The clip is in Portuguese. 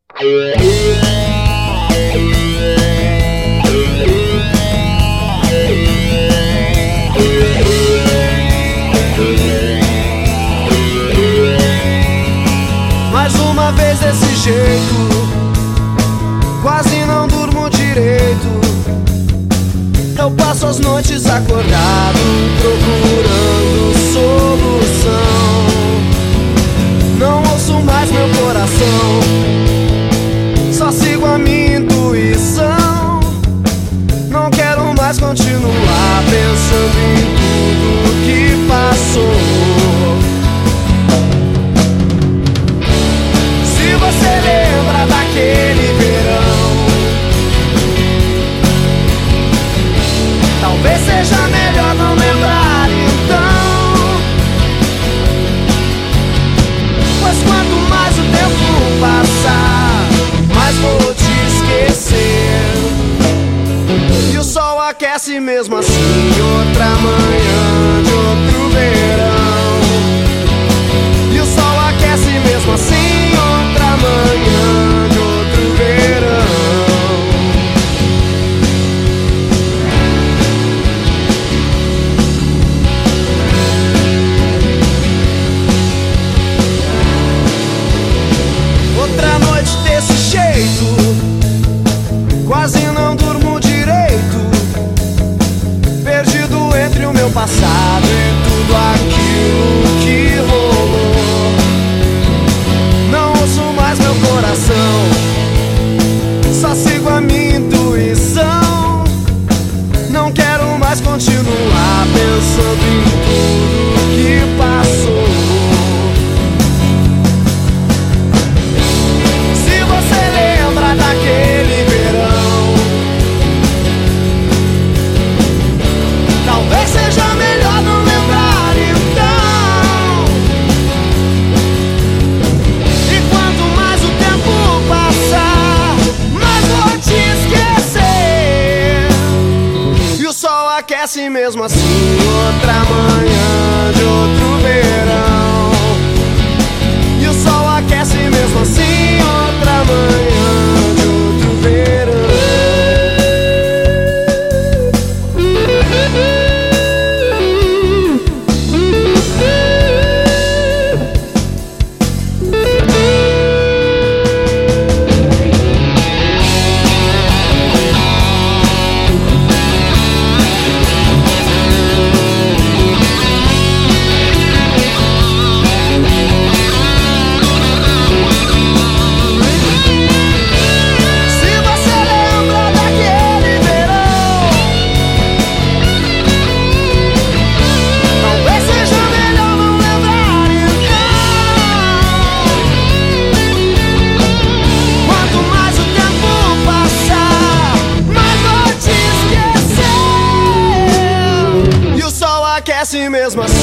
Mais uma vez desse jeito, quase não durmo direito. Eu passo as noites acordado, procurando solução. Não ouço mais meu coração, só sigo a minha intuição. Não quero mais continuar pensando em tudo que passou. Se você lembra daquele verão, talvez seja melhor não lembrar então, pois quanto mais o tempo passar, mais vou te esquecer. E o sol aquece mesmo assim, outra manhã de outro verão. E o sol aquece mesmo assim, outra manhã de outro verão. Outra noite desse jeito, quase não durmo direito, perdido entre o meu passado e tudo aquilo que rolou. Não ouço mais meu coração, só sigo a minha intuição. Não quero mais continuar pensando em tudo que passou. Se você lembra daquele verão, talvez seja melhor não lembrar então. E quanto mais o tempo passar, mais vou te esquecer. E o sol aquece mesmo assim, outra manhã de outro verão. E o sol aquece mesmo assim, outra manhã de outro verão. Aquece mesmo assim.